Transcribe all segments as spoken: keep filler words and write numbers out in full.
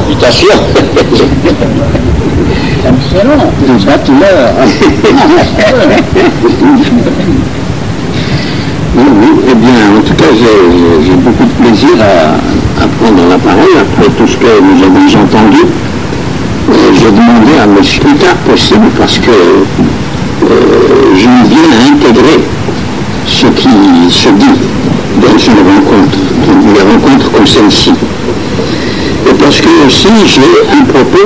réputation. Excellent, des bâtiment. Oui, oui, eh bien, en tout cas, j'ai beaucoup de plaisir à, à prendre la parole après tout ce que nous avons entendu. Euh, j'ai demandé à me plus tard possible parce que euh, j'aime bien intégrer ce qui se dit dans une rencontre, dans des rencontres comme celle-ci. Et parce que aussi j'ai un propos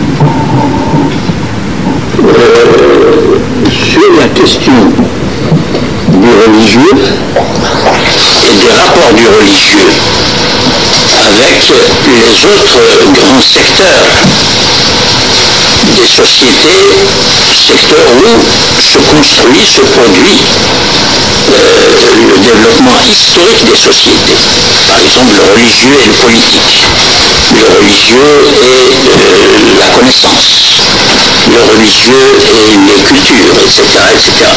euh, sur la question du religieux et des rapports du religieux avec les autres grands secteurs des sociétés, secteurs où se construit, se produit euh, le développement historique des sociétés. Par exemple, le religieux et le politique, le religieux et euh, la connaissance, le religieux et les cultures, et cetera, et cetera.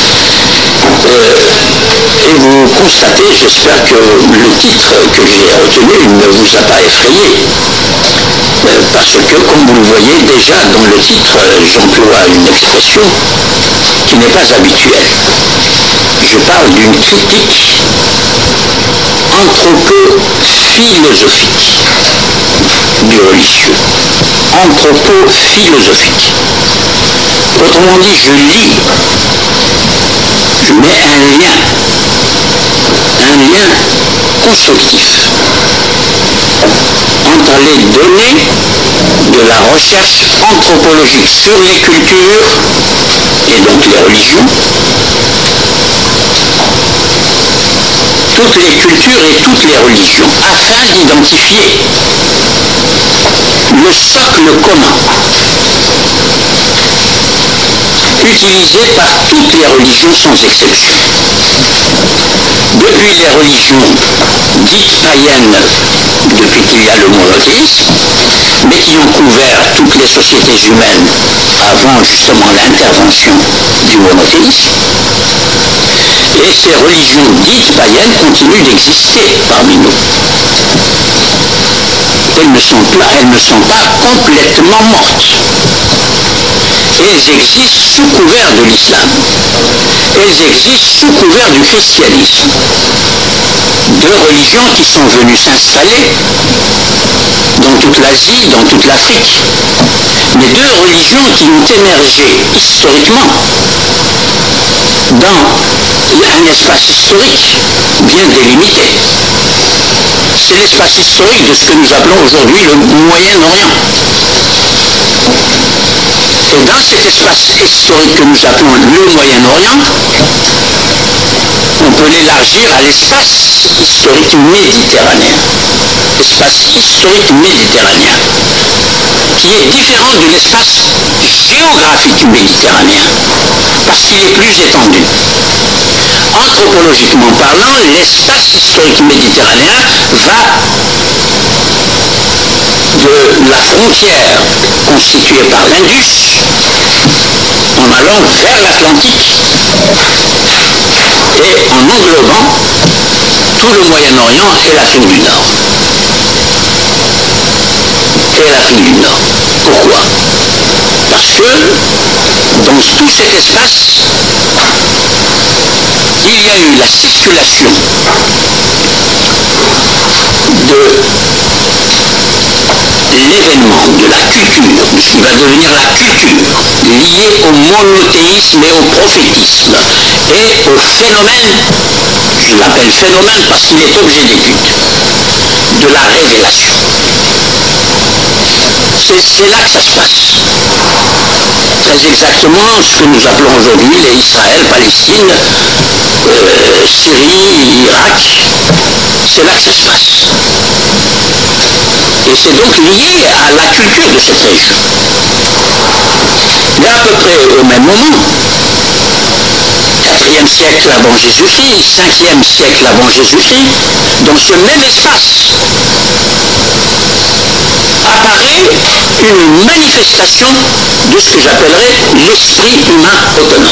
Euh, et vous constatez, j'espère que le titre que j'ai retenu ne vous a pas effrayé, euh, parce que, comme vous le voyez déjà dans le titre, j'emploie une expression qui n'est pas habituelle. Je parle d'une critique anthropo-philosophique du religieux. Anthropo-philosophique. Autrement dit, je lis, je mets un lien, un lien constructif entre les données de la recherche anthropologique sur les cultures et donc les religions, toutes les cultures et toutes les religions, afin d'identifier le socle commun utilisé par toutes les religions sans exception. Depuis les religions dites païennes, depuis qu'il y a le monothéisme, mais qui ont couvert toutes les sociétés humaines avant justement l'intervention du monothéisme, et ces religions dites païennes continuent d'exister parmi nous. Elles ne sont pas, elles ne sont pas complètement mortes. Elles existent sous couvert de l'islam. Elles existent sous couvert du christianisme. Deux religions qui sont venues s'installer dans toute l'Asie, dans toute l'Afrique. Mais deux religions qui ont émergé historiquement dans un espace historique bien délimité. C'est l'espace historique de ce que nous appelons aujourd'hui le Moyen-Orient. Et dans cet espace historique que nous appelons le Moyen-Orient, on peut l'élargir à l'espace historique méditerranéen. L'espace historique méditerranéen, qui est différent de l'espace géographique méditerranéen, parce qu'il est plus étendu. Anthropologiquement parlant, l'espace historique méditerranéen va de la frontière constituée par l'Indus en allant vers l'Atlantique et en englobant tout le Moyen-Orient et l'Afrique du Nord. Et l'Afrique du Nord. Pourquoi? Parce que dans tout cet espace, il y a eu la circulation de l'événement, de la culture, de ce qui va devenir la culture, liée au monothéisme et au prophétisme, et au phénomène, je l'appelle phénomène parce qu'il est objet d'étude, de la révélation. C'est là que ça se passe. Très exactement ce que nous appelons aujourd'hui les Israël, Palestine, euh, Syrie, Irak, c'est là que ça se passe. Et c'est donc lié à la culture de cette région. Mais à peu près au même moment, quatrième siècle avant Jésus-Christ, cinquième siècle avant Jésus-Christ, dans ce même espace, apparaît une manifestation de ce que j'appellerais l'esprit humain autonome.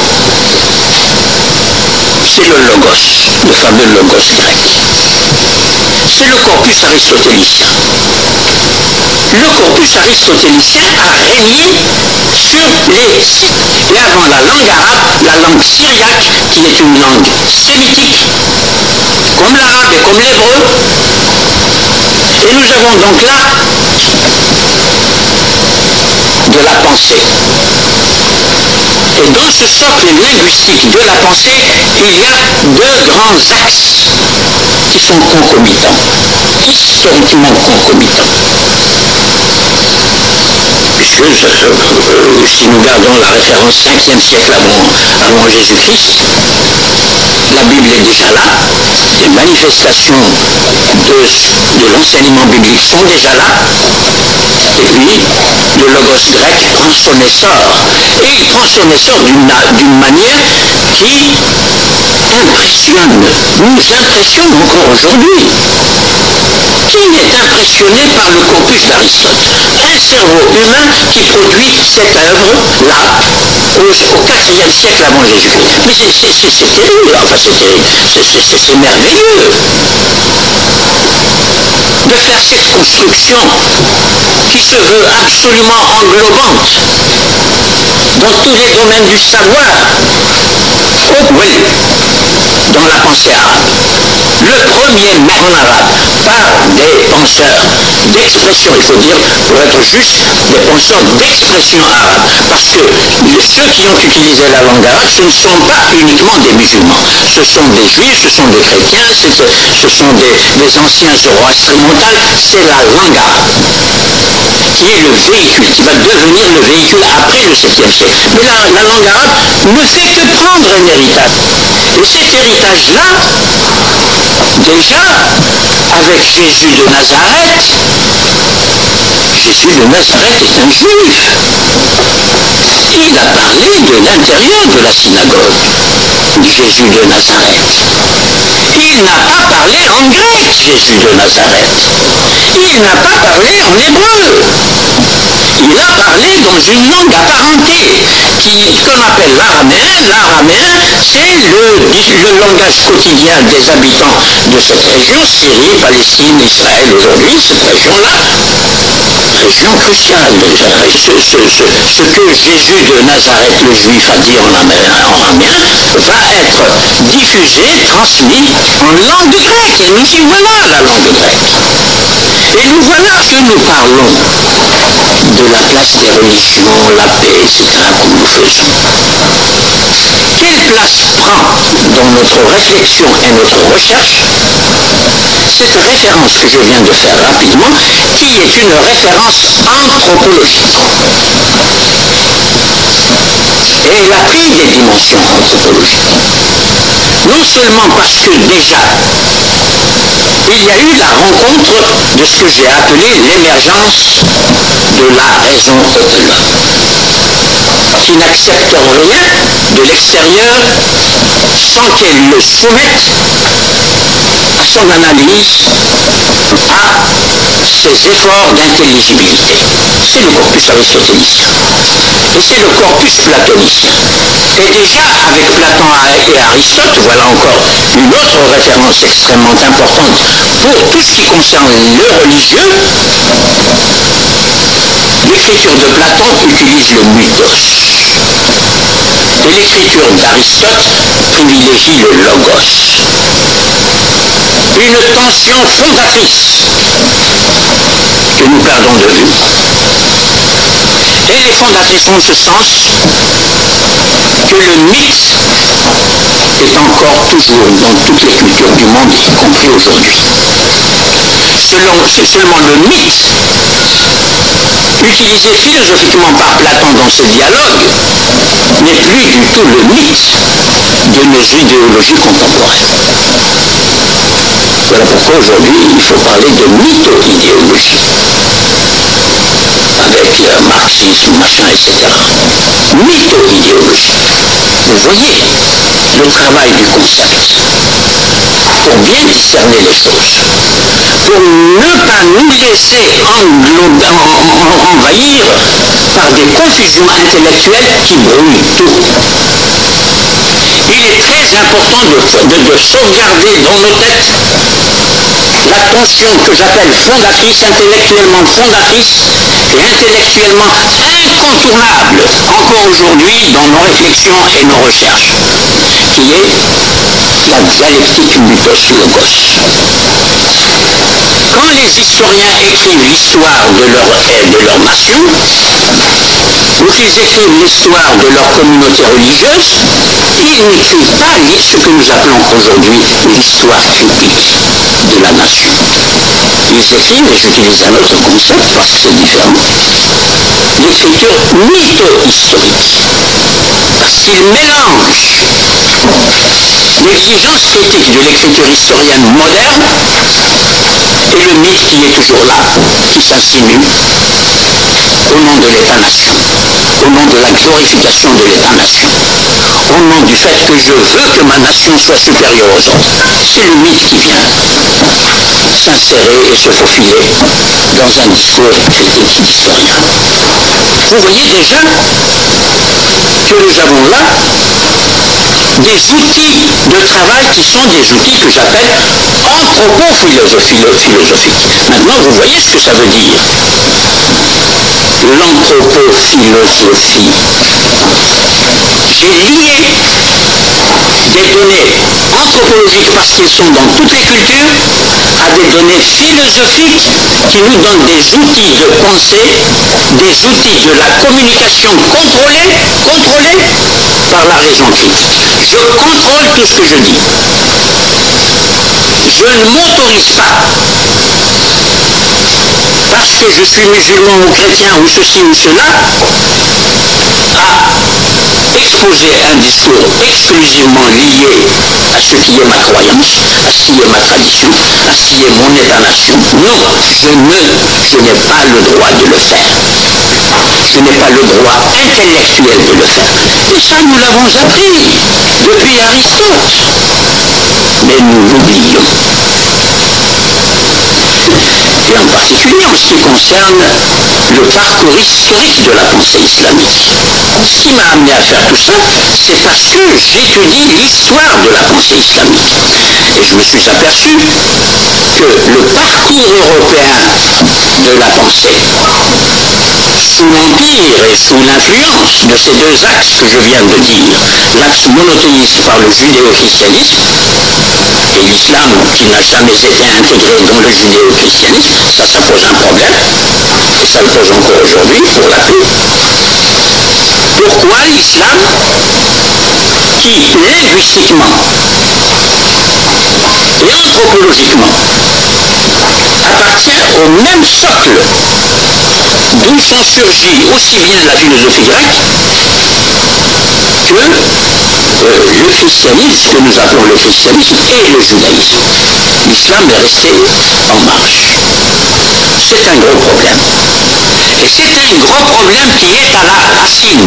C'est le logos, le fameux logos grec. C'est le corpus aristotélicien. le corpus aristotélicien a régné sur les sites. Et avant la langue arabe, la langue syriaque, qui est une langue sémitique, comme l'arabe et comme l'hébreu. Et nous avons donc là de la pensée. Et dans ce socle linguistique de la pensée, il y a deux grands axes qui sont concomitants, historiquement concomitants. Puisque euh, si nous gardons la référence cinquième siècle avant, avant Jésus-Christ, la Bible est déjà là, les manifestations de, de l'enseignement biblique sont déjà là, et puis le logos grec prend son essor, et il prend son essor d'une d'une manière qui impressionne, nous impressionne encore aujourd'hui. Qui n'est impressionné par le corpus d'Aristote? Un cerveau humain qui produit cette œuvre-là au quatrième siècle avant Jésus-Christ. Mais c'est terrible, enfin c'est terrible, c'est merveilleux de faire cette construction qui se veut absolument englobante dans tous les domaines du savoir. Oui, dans la pensée arabe. Le premier en arabe par des penseurs d'expression, il faut dire, pour être juste, des penseurs d'expression arabe. Parce que ceux qui ont utilisé la langue arabe, ce ne sont pas uniquement des musulmans. Ce sont des juifs, ce sont des chrétiens, ce sont des, des anciens zoroastrientales. C'est la langue arabe qui est le véhicule, qui va devenir le véhicule après le septième siècle. Mais la, la langue arabe ne fait que prendre un héritage. Et cet héritage-là, déjà, avec Jésus de Nazareth, Jésus de Nazareth est un juif. Il a parlé de l'intérieur de la synagogue, Jésus de Nazareth. Il n'a pas parlé en grec, Jésus de Nazareth. Il n'a pas parlé en hébreu. Il a parlé dans une langue apparentée, qu'on appelle l'araméen. L'araméen, c'est le, le langage quotidien des habitants de cette région, Syrie, Palestine, Israël aujourd'hui, cette région-là. Région cruciale, ce, ce, ce, ce que Jésus de Nazareth, le juif, a dit en araméen, va être diffusé, transmis en langue grecque. Et nous y voilà la langue grecque. Et nous voilà que nous parlons de la place des religions, la paix, et cetera, comme nous faisons. Quelle place prend dans notre réflexion et notre recherche cette référence que je viens de faire rapidement, qui est une référence anthropologique? Et elle a pris des dimensions anthropologiques. Non seulement parce que déjà, il y a eu la rencontre de ce que j'ai appelé l'émergence de la raison autonome, qui n'accepte rien de l'extérieur sans qu'elle le soumette à son analyse, à ses efforts d'intelligibilité. C'est le corpus aristotélicien. Et c'est le corpus platonicien. Et déjà, avec Platon et Aristote, voilà encore une autre référence extrêmement importante pour tout ce qui concerne le religieux. L'écriture de Platon utilise le mythos. Et l'écriture d'Aristote privilégie le logos. Une tension fondatrice que nous perdons de vue. Elle est fondatrice en ce sens que le mythe est encore toujours dans toutes les cultures du monde, y compris aujourd'hui. Seulement le mythe, utilisé philosophiquement par Platon dans ce dialogue, n'est plus du tout le mythe de nos idéologies contemporaines. Voilà pourquoi aujourd'hui il faut parler de mytho-idéologie, avec le marxisme, machin, et cetera. Mytho-idéologie. Vous voyez le travail du concept pour bien discerner les choses, pour ne pas nous laisser envahir par des confusions intellectuelles qui brouillent tout. Il est très important de, de, de sauvegarder dans nos têtes la tension que j'appelle fondatrice, intellectuellement fondatrice et intellectuellement incontournable encore aujourd'hui dans nos réflexions et nos recherches, qui est la dialectique mythos-logos. Quand les historiens écrivent l'histoire de leur, de leur nation, ou qu'ils écrivent l'histoire de leur communauté religieuse, ils n'écrivent pas ce que nous appelons aujourd'hui l'histoire critique de la nation. Ils écrivent, et j'utilise un autre concept parce que c'est différent, l'écriture mytho-historique. Parce qu'ils mélangent l'exigence critique de l'écriture historienne moderne et le mythe qui est toujours là, qui s'insinue au nom de l'État-nation, au nom de la glorification de l'État-nation, au nom du fait que je veux que ma nation soit supérieure aux autres. C'est le mythe qui vient s'insérer et se faufiler dans un discours critique d'historien. Vous voyez déjà que nous avons là des outils de travail qui sont des outils que j'appelle anthropophilosophiques. Maintenant, vous voyez ce que ça veut dire. L'anthropophilosophie. J'ai lié des données anthropologiques parce qu'ils sont dans toutes les cultures à des données philosophiques qui nous donnent des outils de pensée, des outils de la communication contrôlée, contrôlée par la raison critique. Je contrôle tout ce que je dis. Je ne m'autorise pas, parce que je suis musulman ou chrétien ou ceci ou cela, à exposer un discours exclusivement lié à ce qui est ma croyance, à ce qui est ma tradition, à ce qui est mon État-nation. Non, je ne, je n'ai pas le droit de le faire. Je n'ai pas le droit intellectuel de le faire. Et ça, nous l'avons appris depuis Aristote. Mais nous l'oublions. Et en particulier en ce qui concerne le parcours historique de la pensée islamique. Ce qui m'a amené à faire tout ça, c'est parce que j'étudie l'histoire de la pensée islamique. Et je me suis aperçu que le parcours européen de la pensée, sous l'empire et sous l'influence de ces deux axes que je viens de dire, l'axe monothéiste par le judéo-christianisme et l'islam qui n'a jamais été intégré dans le judéo-christianisme, ça, ça pose un problème, et ça le pose encore aujourd'hui pour la paix. Pourquoi l'islam, qui linguistiquement et anthropologiquement appartient au même socle d'où sont surgies aussi bien la philosophie grecque que euh, le christianisme, que nous appelons le christianisme, et le judaïsme. L'islam est resté en marche. C'est un gros problème. Et c'est un gros problème qui est à la racine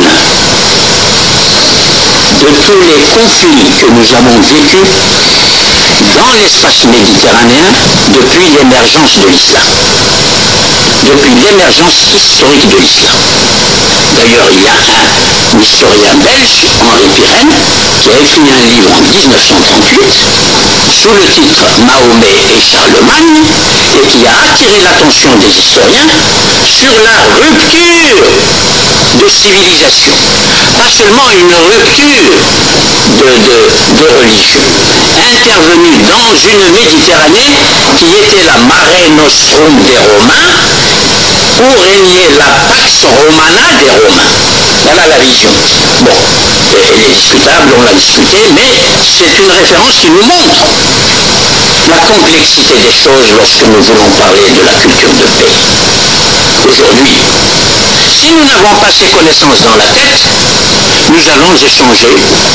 de tous les conflits que nous avons vécus dans l'espace méditerranéen depuis l'émergence de l'islam. Depuis l'émergence historique de l'islam. D'ailleurs, il y a un historien belge, Henri Pirenne, qui a écrit un livre en mille neuf cent trente-huit sous le titre Mahomet et Charlemagne, et qui a attiré l'attention des historiens sur la rupture de civilisation. Pas seulement une rupture de, de, de religion, intervenue dans une Méditerranée qui était la Mare Nostrum des Romains, où régnait la Pax Romana des Romains. Voilà la vision. Bon, elle est discutable, on l'a discuté, mais c'est une référence qui nous montre la complexité des choses lorsque nous voulons parler de la culture de paix. Aujourd'hui, si nous n'avons pas ces connaissances dans la tête, nous allons échanger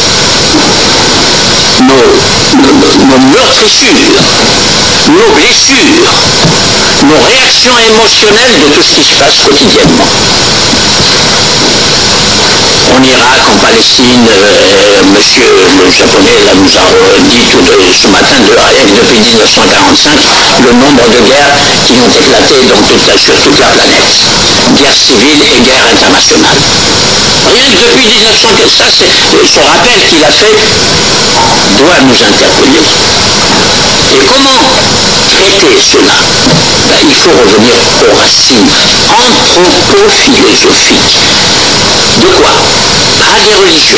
nos, nos, nos meurtrissures, nos blessures, nos réactions émotionnelles de tout ce qui se passe quotidiennement. en Irak, en Palestine. Euh, monsieur le japonais là, nous a dit tout de, ce matin, de, depuis mille neuf cent quarante-cinq, le nombre de guerres qui ont éclaté dans toute la, sur toute la planète. Guerre civile et guerre internationale. Rien que depuis mille neuf cent quarante-cinq, ça, ce rappel qu'il a fait doit nous interpeller. Et comment traiter cela? Ben, il faut revenir aux racines anthropophilosophiques. De quoi? Pas des religions,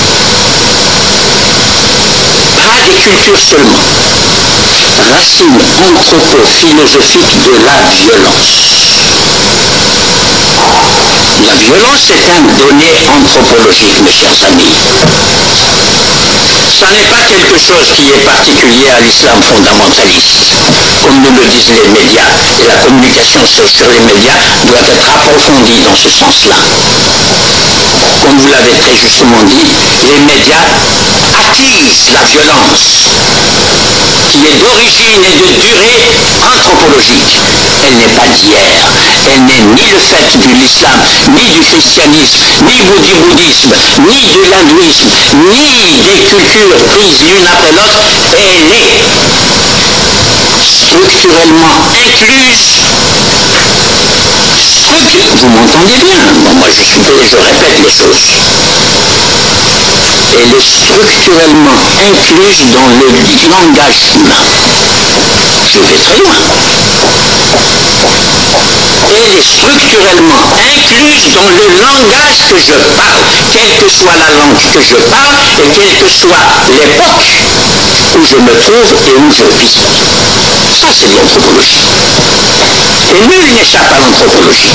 pas des cultures seulement. Racines anthropophilosophiques de la violence. La violence est un donné anthropologique, mes chers amis. Ça n'est pas quelque chose qui est particulier à l'islam fondamentaliste, comme nous le disent les médias. Et la communication sur les médias doit être approfondie dans ce sens-là. Comme vous l'avez très justement dit, les médias attisent la violence, qui est d'origine et de durée anthropologique. Elle n'est pas d'hier. Elle n'est ni le fait de l'islam, ni du christianisme, ni du bouddhisme, ni de l'hindouisme, ni des cultures prises l'une après l'autre. Elle est structurellement incluse. Structure, vous m'entendez bien? Bon, moi je, suis, je répète les choses. Elle est structurellement incluse dans le langage humain. Je vais très loin. Elle est structurellement incluse dans le langage que je parle, quelle que soit la langue que je parle et quelle que soit l'époque où je me trouve et où je vis. Ça, c'est l'anthropologie. Et nul n'échappe à l'anthropologie.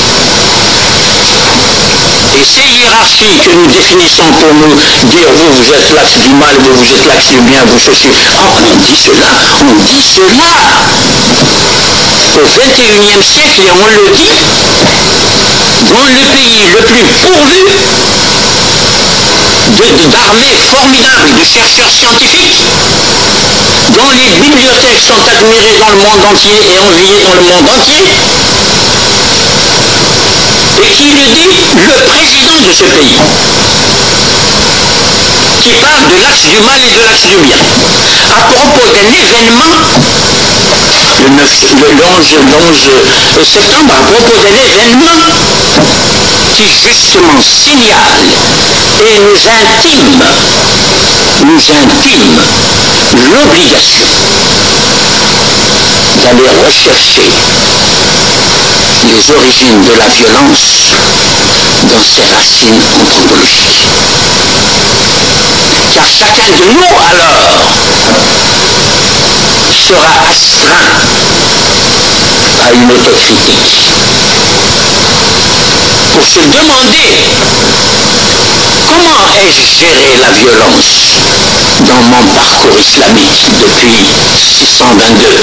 Et ces hiérarchies que nous définissons pour nous dire vous, vous êtes l'axe du mal, vous, vous êtes l'axe du bien, vous ceci. Oh, on dit cela, on dit cela au vingt et unième siècle et on le dit dans le pays le plus pourvu d'armées formidables, de chercheurs scientifiques, dont les bibliothèques sont admirées dans le monde entier et enviées dans le monde entier. Et qui le dit? Le président de ce pays, qui parle de l'axe du mal et de l'axe du bien, à propos d'un événement, le, le onze septembre, à propos d'un événement qui justement signale et nous intime, nous intime l'obligation d'aller rechercher les origines de la violence dans ses racines anthropologiques. Car chacun de nous, alors, sera astreint à une autocritique pour se demander comment ai-je géré la violence dans mon parcours islamique depuis six cent vingt-deux.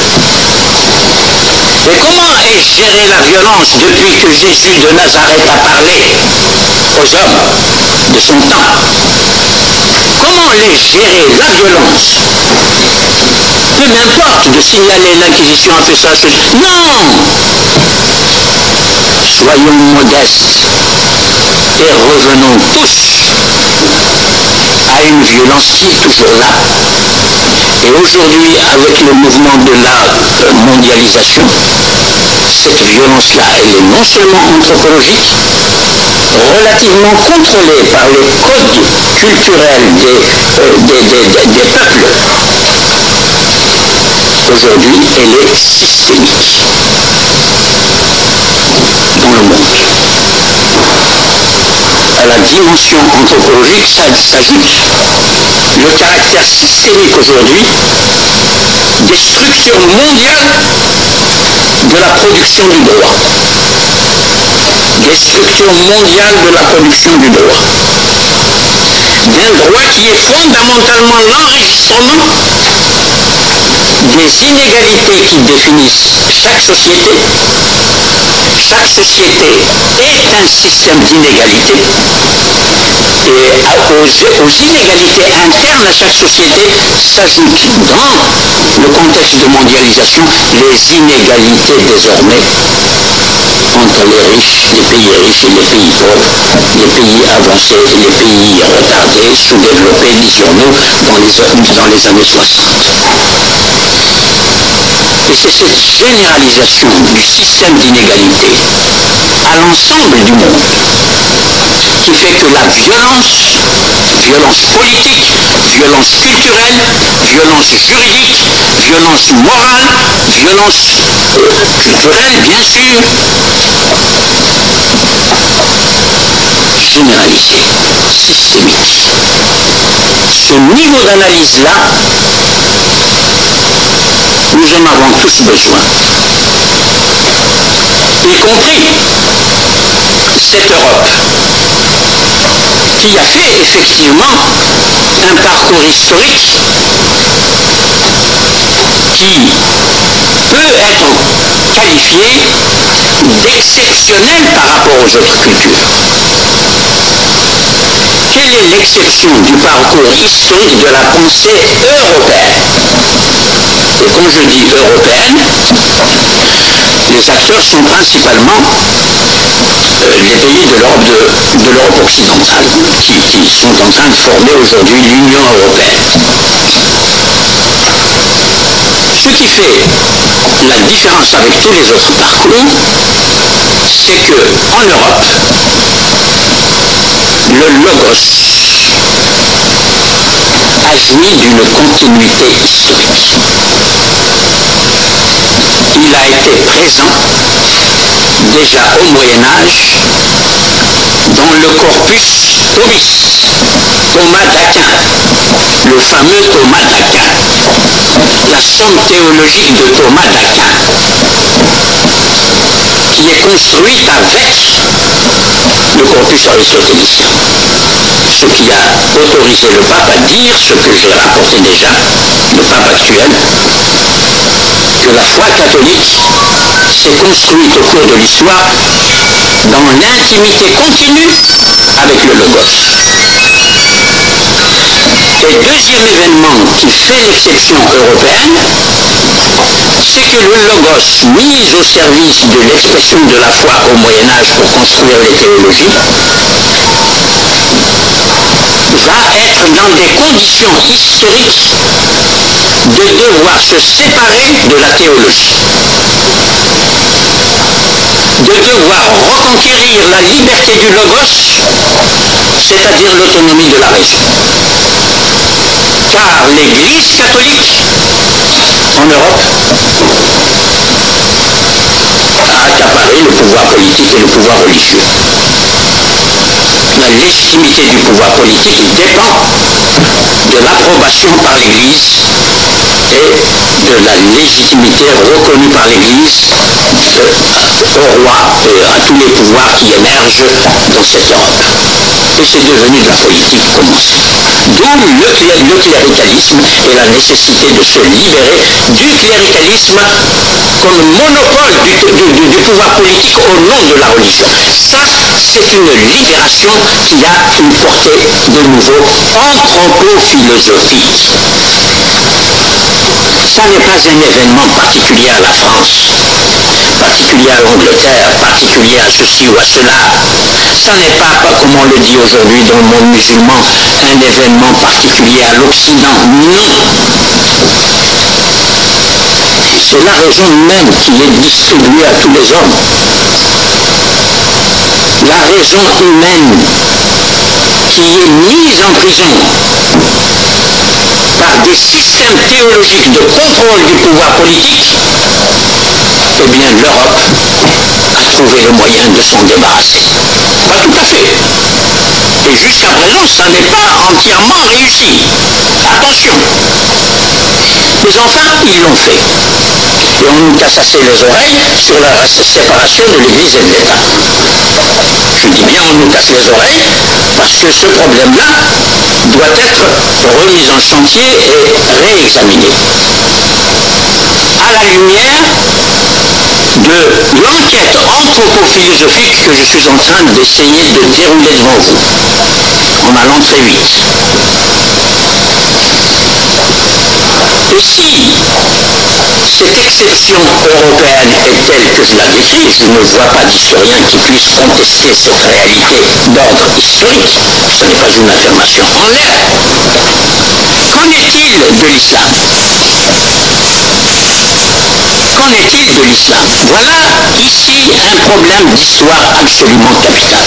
Et comment ai-je géré la violence depuis que Jésus de Nazareth a parlé aux hommes de son temps? Comment ai-je géré la violence? Peu m'importe de signaler l'Inquisition a fait ça, ceci. Non! Soyons modestes et revenons tous à une violence qui est toujours là. Et aujourd'hui, avec le mouvement de la mondialisation, cette violence-là, elle est non seulement anthropologique, relativement contrôlée par les codes culturels des, euh, des, des, des, des peuples. Aujourd'hui, elle est systémique dans le monde. À la dimension anthropologique s'ajoute le caractère systémique aujourd'hui des structures mondiales de la production du droit. Des structures mondiales de la production du droit. D'un droit qui est fondamentalement l'enregistrement des inégalités qui définissent chaque société. Chaque société est un système d'inégalités. Et aux, aux inégalités internes à chaque société s'ajoutent dans le contexte de mondialisation les inégalités désormais en entre les riches, les pays riches et les pays pauvres, les pays avancés et les pays retardés, sous-développés, disions-nous, dans les, dans les années soixante. Et c'est cette généralisation du système d'inégalité à l'ensemble du monde qui fait que la violence, violence politique, violence culturelle, violence juridique, violence morale, violence culturelle, bien sûr, généralisée, systémique. Ce niveau d'analyse-là, nous en avons tous besoin, y compris cette Europe qui a fait effectivement un parcours historique qui peut être qualifié d'exceptionnel par rapport aux autres cultures. Quelle est l'exception du parcours historique de la pensée européenne? Et quand je dis européenne, les acteurs sont principalement euh, les pays de l'Europe de, de l'Europe occidentale, qui, qui sont en train de former aujourd'hui l'Union européenne. Ce qui fait la différence avec tous les autres parcours, c'est qu'en Europe, le logos a joui d'une continuité historique. Il a été présent déjà au Moyen-Âge dans le corpus thomiste, Thomas d'Aquin, le fameux Thomas d'Aquin, la somme théologique de Thomas d'Aquin, qui est construite avec le corpus aristotélicien. Ce qui a autorisé le pape à dire, ce que j'ai rapporté déjà, le pape actuel, que la foi catholique s'est construite au cours de l'histoire dans l'intimité continue avec le Logos. Et deuxième événement qui fait l'exception européenne, c'est que le Logos, mis au service de l'expression de la foi au Moyen-Âge pour construire les théologies, va être dans des conditions historiques de devoir se séparer de la théologie, de devoir reconquérir la liberté du Logos, c'est-à-dire l'autonomie de la raison. Car l'Église catholique en Europe a accaparé le pouvoir politique et le pouvoir religieux. La légitimité du pouvoir politique dépend de l'approbation par l'Église et de la légitimité reconnue par l'Église euh, au roi et à tous les pouvoirs qui émergent dans cette Europe. Et c'est devenu de la politique commencée. D'où le, le cléricalisme et la nécessité de se libérer du cléricalisme comme monopole du, du, du pouvoir politique au nom de la religion. Ça, c'est une libération qui a une portée de nouveau anthropophilosophique. Ça n'est pas un événement particulier à la France, particulier à l'Angleterre, particulier à ceci ou à cela. Ça n'est pas, pas, comme on le dit aujourd'hui dans le monde musulman, un événement particulier à l'Occident. Non. C'est la raison humaine qui est distribuée à tous les hommes. La raison humaine qui est mise en prison par des systèmes théologiques de contrôle du pouvoir politique, eh bien l'Europe a trouvé le moyen de s'en débarrasser. Pas tout à fait. Et jusqu'à présent, ça n'est pas entièrement réussi. Attention. Mais enfin, ils l'ont fait. Et on nous casse les oreilles sur la séparation de l'Église et de l'État. Je dis bien on nous casse les oreilles parce que ce problème-là doit être remis en chantier et réexaminé. À la lumière de l'enquête anthropophilosophique que je suis en train d'essayer de dérouler devant vous, en allant très vite. Et si cette exception européenne est telle que je la décris. Je ne vois pas d'historien qui puisse contester cette réalité d'ordre historique. Ce n'est pas une affirmation en l'air. Qu'en est-il de l'islam? Qu'en est-il de l'islam? Voilà ici un problème d'histoire absolument capital.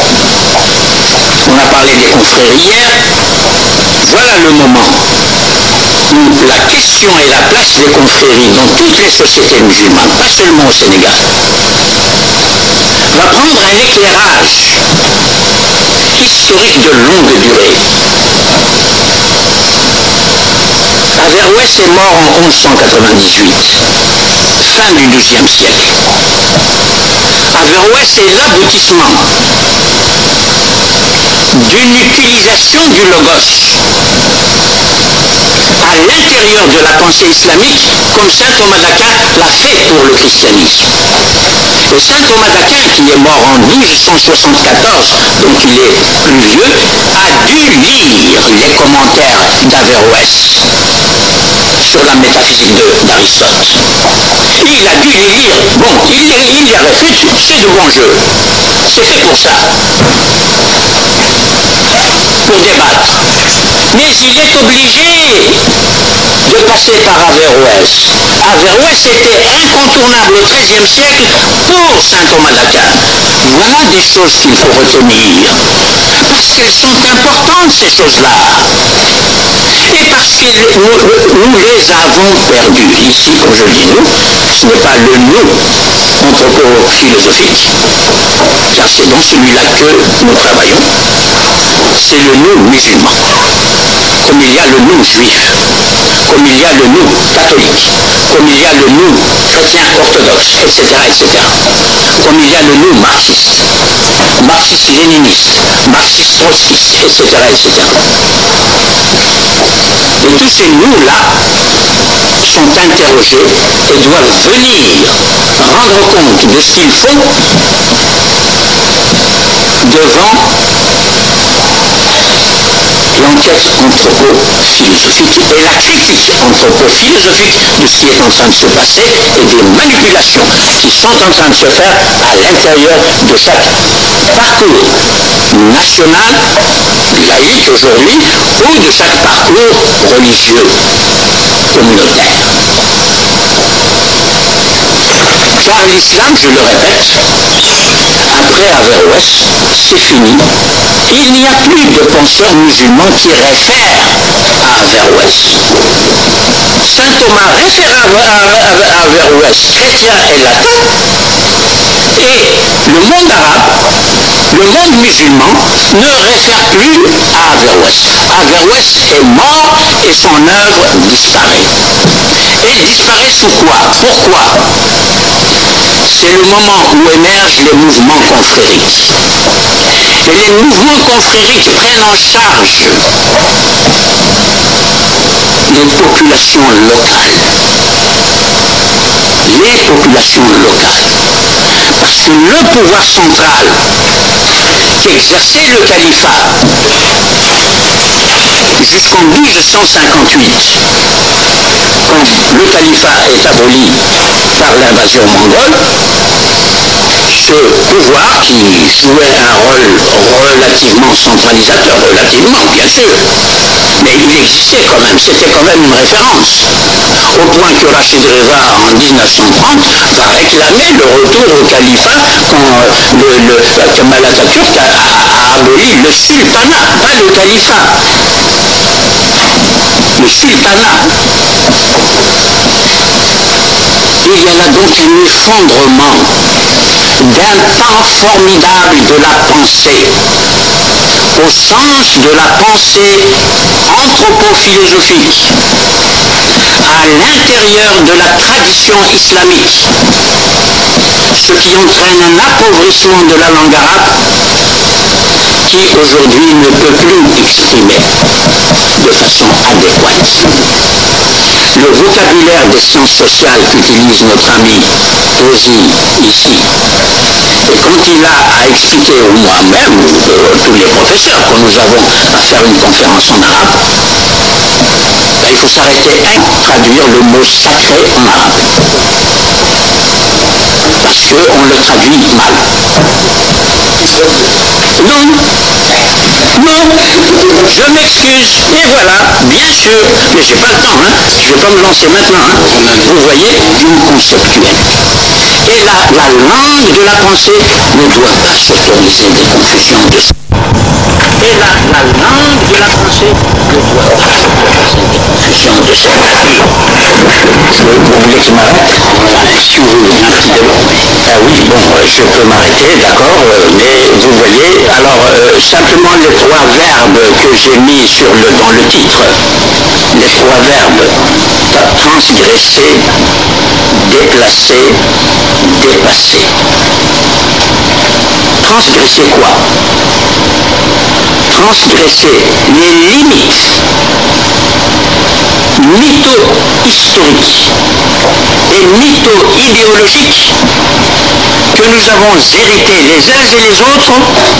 On a parlé des confrères hier. Voilà le moment où la question et la place des confréries dans toutes les sociétés musulmanes, pas seulement au Sénégal, va prendre un éclairage historique de longue durée. Averroès est mort en onze cent quatre-vingt-dix-huit, fin du douzième siècle. Averroès est l'aboutissement d'une utilisation du logos à l'intérieur de la pensée islamique, comme saint Thomas d'Aquin l'a fait pour le christianisme. Et saint Thomas d'Aquin, qui est mort en douze cent soixante-quatorze, donc il est plus vieux, a dû lire les commentaires d'Averroès sur la métaphysique d'Aristote. Il a dû les lire. Bon, il, il y a réfléchi, c'est de bon jeu. C'est fait pour ça. Pour débattre. Mais il est obligé de passer par Averroès. Averroès était incontournable au treizième siècle pour saint Thomas d'Aquin. Voilà des choses qu'il faut retenir, parce qu'elles sont importantes, ces choses-là. Et parce que nous, nous les avons perdues. Ici, quand je dis nous, ce n'est pas le nous anthropo-philosophique, car c'est dans celui-là que nous travaillons. C'est le nous musulman, comme il y a le nous juif, comme il y a le nous catholique, comme il y a le nous chrétien orthodoxe, et cetera, et cetera. Comme il y a le nous marxiste, marxiste-léniniste, marxiste-trotskiste, et cetera, et cetera. Et tous ces nous-là sont interrogés et doivent venir rendre compte de ce qu'ils font devant l'enquête anthropo-philosophique et la critique anthropo-philosophique de ce qui est en train de se passer et des manipulations qui sont en train de se faire à l'intérieur de chaque parcours national, laïque aujourd'hui, ou de chaque parcours religieux communautaire. Car l'islam, je le répète, après Averroès, c'est fini. Il n'y a plus de penseurs musulmans qui réfèrent à Averroès. Saint Thomas réfère à Averroès, chrétien et latin, et le monde arabe, le monde musulman, ne réfère plus à Averroès. Averroès est mort et son œuvre disparaît. Et disparaît sous quoi? Pourquoi? C'est le moment où émergent les mouvements confrériques. Et les mouvements confrériques prennent en charge les populations locales. Les populations locales. Parce que le pouvoir central qu'exerçait le califat jusqu'en douze cent cinquante-huit, quand le califat est aboli par l'invasion mongole, ce pouvoir qui jouait un rôle relativement centralisateur, relativement bien sûr, mais il existait quand même, c'était quand même une référence, au point que Rachid Reza en mille neuf cent trente va réclamer le retour au califat quand le, le, Kemal Atatürk a, a, a aboli le sultanat, pas le califat, le sultanat. Il y a là donc un effondrement d'un temps formidable de la pensée, au sens de la pensée anthropo-philosophique, à l'intérieur de la tradition islamique, ce qui entraîne un appauvrissement de la langue arabe qui aujourd'hui ne peut plus exprimer de façon adéquate le vocabulaire des sciences sociales qu'utilise notre ami Tosi ici. Et quand il a à expliquer, ou moi-même, ou euh, tous les professeurs, quand nous avons à faire une conférence en arabe, il faut s'arrêter à traduire le mot sacré en arabe. Parce qu'on le traduit mal. Non, non, je m'excuse, et voilà, bien sûr, mais j'ai pas le temps, hein, je vais pas me lancer maintenant, hein. Vous voyez, une conceptuelle. Et la, la langue de la pensée ne doit pas s'autoriser des confusions de ce. Et la, la langue de la pensée ne doit pas s'autoriser des confusions de ce nature. Vous voulez que je m'arrête? Si vous voulez un petit développement. Ah oui, bon, je peux m'arrêter, d'accord, euh, mais vous voyez, alors euh, simplement les trois verbes que j'ai mis sur le, dans le titre, les trois verbes transgresser, déplacer, dépasser. Transgresser quoi? Transgresser les limites mytho-historiques et mytho-idéologiques que nous avons héritées les uns et les autres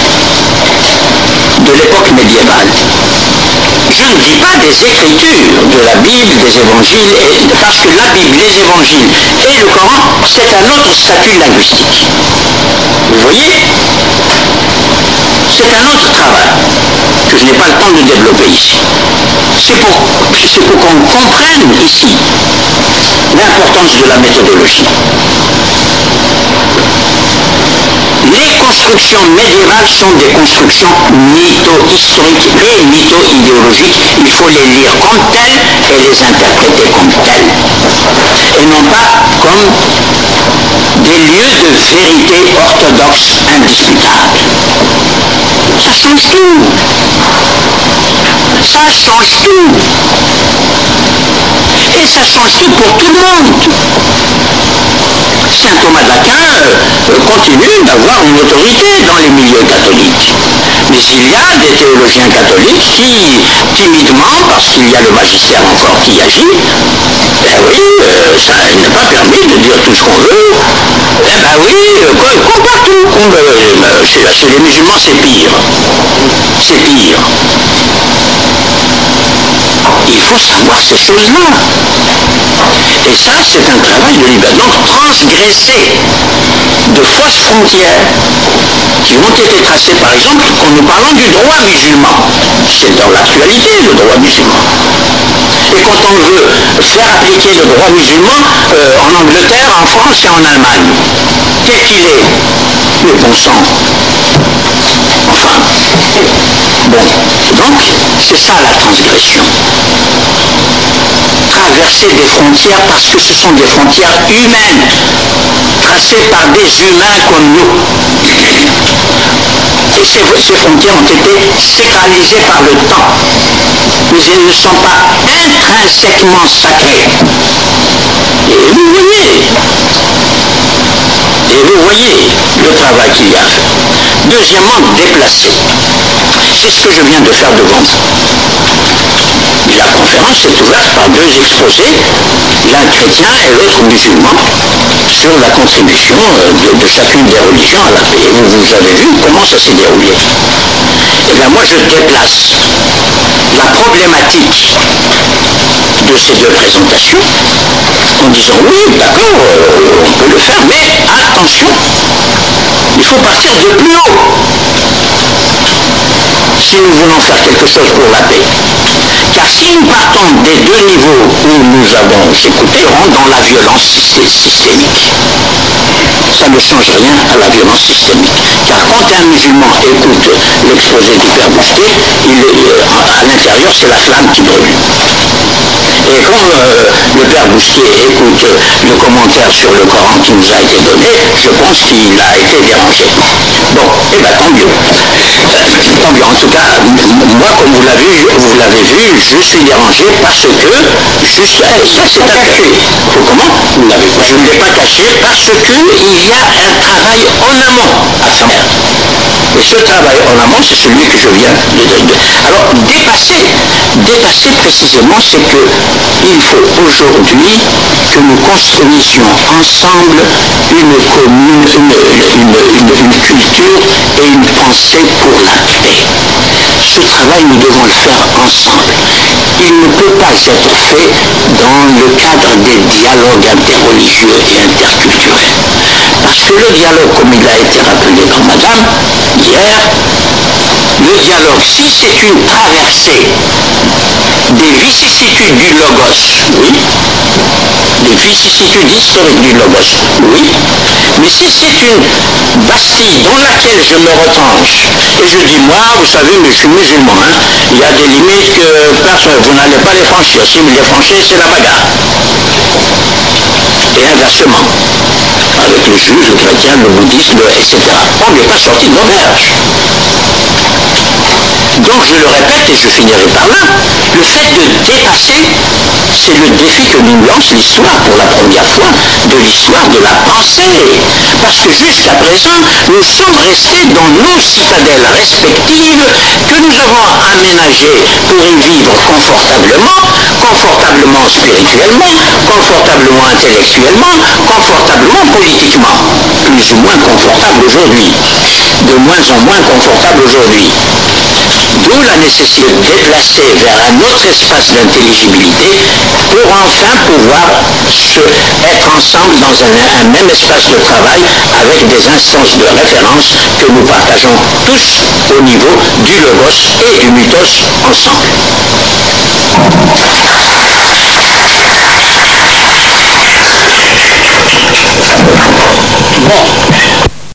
de l'époque médiévale. Je ne dis pas des écritures de la Bible, des évangiles, et, parce que la Bible, les évangiles et le Coran, c'est un autre statut linguistique. Vous voyez? C'est un autre travail que je n'ai pas le temps de développer ici. C'est pour, c'est pour qu'on comprenne ici l'importance de la méthodologie. Les constructions médiévales sont des constructions mytho-historiques et mytho-idéologiques. Il faut les lire comme telles et les interpréter comme telles. Et non pas comme des lieux de vérité orthodoxe indiscutable. Ça change tout. Ça change tout. Et ça change tout pour tout le monde. Saint Thomas d'Aquin euh, continue d'avoir une autorité dans les milieux catholiques. Mais il y a des théologiens catholiques qui, timidement, parce qu'il y a le magistère encore qui agit, ben oui, euh, ça n'est pas permis de dire tout ce qu'on veut. Eh ben oui, euh, quoi, quoi partout. Euh, chez, chez les musulmans, c'est pire. C'est pire. Il faut savoir ces choses-là. Et ça, c'est un travail de liberté. Donc, transgresser de fausses frontières qui ont été tracées, par exemple, quand nous parlons du droit musulman. C'est dans l'actualité, le droit musulman. Et quand on veut faire appliquer le droit musulman euh, en Angleterre, en France et en Allemagne, quel qu'il est, le bon sang. Enfin, bon, donc, c'est ça la transgression. Traverser des frontières parce que ce sont des frontières humaines, tracées par des humains comme nous. Et ces, ces frontières ont été sacralisées par le temps, mais elles ne sont pas intrinsèquement sacrées. Et vous voyez, et vous voyez le travail qu'il y a à faire. Deuxièmement, déplacer. C'est ce que je viens de faire devant vous. La conférence est ouverte par deux exposés, l'un chrétien et l'autre musulman, sur la contribution de, de chacune des religions à la paix. Et vous, vous avez vu comment ça s'est déroulé. Et bien moi je déplace la problématique de ces deux présentations en disant oui, d'accord, euh, on peut le faire, mais attention, il faut partir de plus haut si nous voulons faire quelque chose pour la paix. Car si nous partons des deux niveaux où nous avons écouté, on rentre dans la violence systémique. Ça ne change rien à la violence systémique. Car quand un musulman écoute l'exposé du Père Bousquet, il, à l'intérieur, c'est la flamme qui brûle. Et quand euh, le Père Bousquet écoute le commentaire sur le Coran qui nous a été donné, je pense qu'il a été dérangé. Bon, et bien tant mieux. Tant mieux. En tout cas, moi, comme vous l'avez vous l'avez vu, je suis dérangé parce que, juste, eh, ça c'est à cacher. Comment? Vous l'avez pas. Je ne l'ai pas caché parce qu'il y a un travail en amont à faire. Et ce travail en amont, c'est celui que je viens de donner. Alors, dépasser, dépasser précisément, c'est que il faut aujourd'hui que nous construisions ensemble une commune, une, une, une, une culture et une pensée pour la paix. ce travail, nous devons le faire ensemble. Il ne peut pas être fait dans le cadre des dialogues interreligieux et interculturels. Parce que le dialogue, comme il a été rappelé par Madame hier, le dialogue, si c'est une traversée des vicissitudes du logos, oui, des vicissitudes historiques du logos, oui, mais si c'est une bastille dans laquelle je me retranche, et je dis, moi, vous savez, mais je suis musulman, hein, il y a des limites que personne, vous n'allez pas les franchir, si vous les franchez, c'est la bagarre. Et inversement, avec le juif, le chrétien, le bouddhisme, et cetera. On n'est pas sorti de l'auberge. Donc je le répète et je finirai par là, le fait de dépasser, c'est le défi que nous lance l'histoire pour la première fois, de l'histoire de la pensée. Parce que jusqu'à présent, nous sommes restés dans nos citadelles respectives que nous avons aménagées pour y vivre confortablement, confortablement spirituellement, confortablement intellectuellement, confortablement politiquement. Plus ou moins confortable aujourd'hui, de moins en moins confortable aujourd'hui. D'où la nécessité de déplacer vers un autre espace d'intelligibilité pour enfin pouvoir se, être ensemble dans un, un même espace de travail avec des instances de référence que nous partageons tous au niveau du logos et du mythos ensemble. Bon.